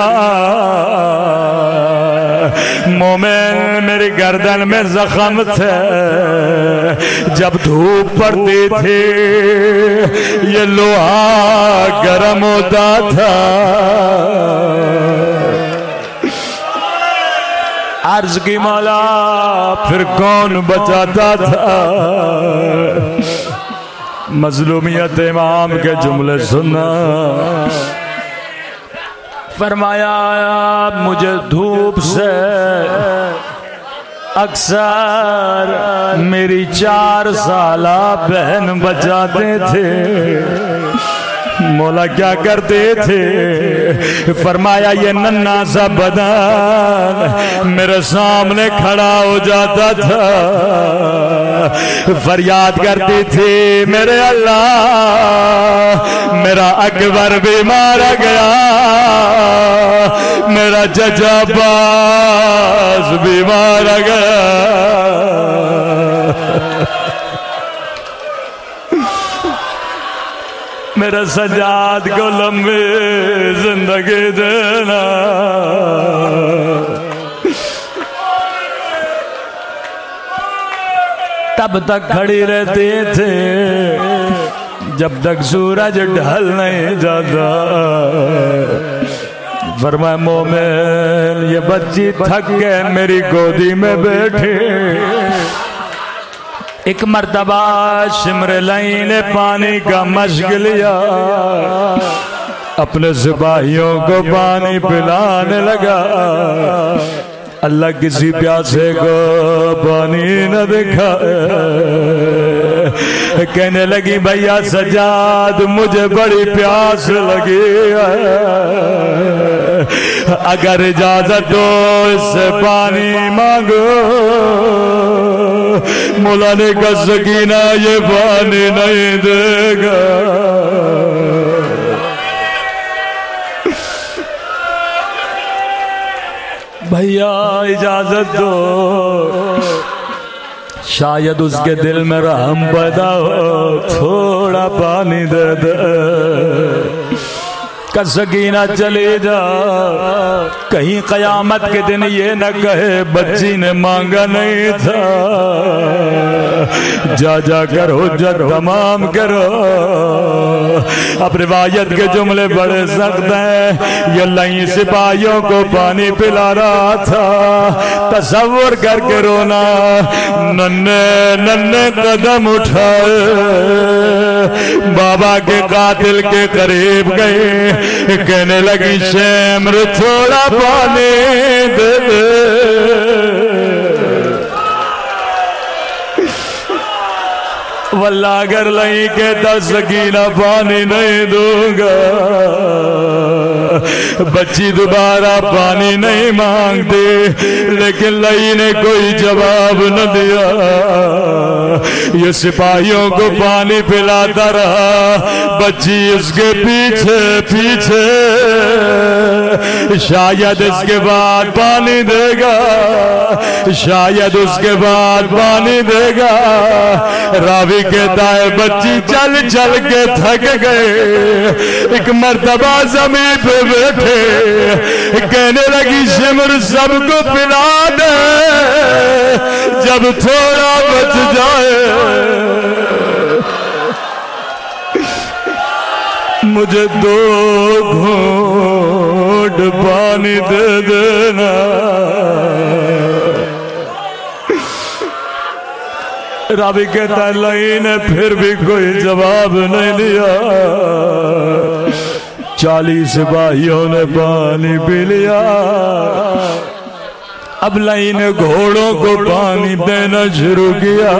مومن میری گردن میں زخم تھے، جب دھوپ پڑتی تھی یہ لوہا گرم ہوتا تھا۔ عرض کی مولا پھر کون بچاتا تھا؟ مظلومیت امام کے جملے سننا۔ فرمایا مجھے دھوپ سے اکثر میری چار سالہ بہن بچاتے تھے۔ مولا کیا کرتے تھے؟ فرمایا یہ ننھا سا بدن میرے سامنے کھڑا ہو جاتا تھا، فریاد کرتی تھی میرے اللہ میرا اکبر بھی مارا گیا، میرا چچا عباس بھی مارا گیا۔ میرے سجاد کو لمبی زندگی دینا۔ تب تک کھڑی رہتی تھی جب تک سورج ڈھل نہیں جاتا۔ فرمایا مومن یہ بچی تھک کے میری گودی میں بیٹھی، ایک مرتبہ شمر لئی نے پانی کا مشق لیا، اپنے سپاہیوں کو پانی پلانے لگا۔ اللہ کسی پیاسے کو پانی نہ دکھائے، کہنے لگی بھیا سجاد مجھے بڑی پیاس لگی ہے، اگر اجازت دو اس سے پانی مانگو مولا نے کہا سکینہ یہ پانی نہیں دے گا بھیا اجازت دو شاید اس کے دل میں رحم پیدا ہو تھوڑا پانی دے دے کہ سکینہ چلی جا کہیں قیامت کے دن یہ نہ کہے بچی نے مانگا نہیں تھا جا جا کر حجت تمام کرو اب روایت کے جملے بڑے سخت ہیں یہ لئی سپاہیوں کو پانی پلا رہا تھا تصور کر کے رونا ننے ننے قدم اٹھائے بابا کے قاتل کے قریب گئے کہنے لگی شیمر تھوڑا پانی دے دے واللہ اگر نہیں کہتا سکینہ پانی نہیں دوں گا بچی دوبارہ پانی نہیں مانگتی لیکن لئی نے کوئی جواب نہ دیا یہ سپاہیوں کو پانی پلاتا رہا بچی اس کے پیچھے پیچھے شاید اس کے بعد پانی دے گا شاید اس کے بعد پانی دے گا راوی کہتا ہے بچی چل چل کے تھک گئے ایک مرتبہ زمین پہ بیٹھے کہنے لگی شمر سب کو پلا دے جب تھوڑا بچ جائے مجھے دو گھونٹ پانی دے دینا راوی کہتا ہے لئی نے پھر بھی کوئی جواب نہیں دیا چالیس سپاہیوں نے پانی پی لیا اب لئی نے گھوڑوں کو پانی دینا شروع کیا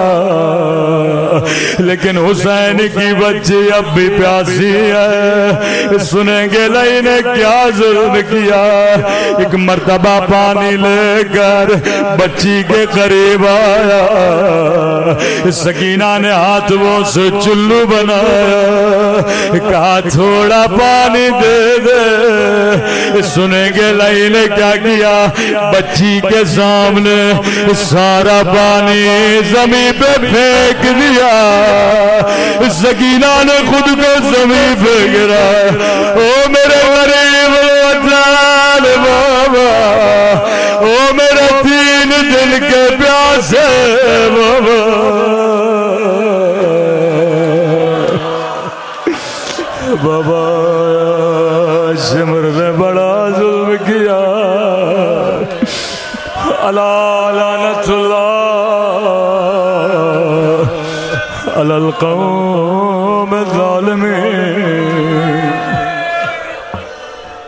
لیکن حسین کی بچی اب بھی پیاسی ہے سنیں گے لئی نے کیا ظلم کیا ایک مرتبہ پانی لے کر بچی کے قریب آیا سکینہ نے ہاتھ وہ سے چلو بنایا کہا تھوڑا پانی دے دے سنیں گے لئی نے کیا کیا بچی کے سامنے سارا پانی زمین پہ پھینک دیا سکینہ نے خود کو زمین پہ گرا او میرے غریب وطن بابا او میرے تین دل کے پیاسے بابا بابا شمر نے بڑا ظلم کیا الا لعنت اللہ علی القوم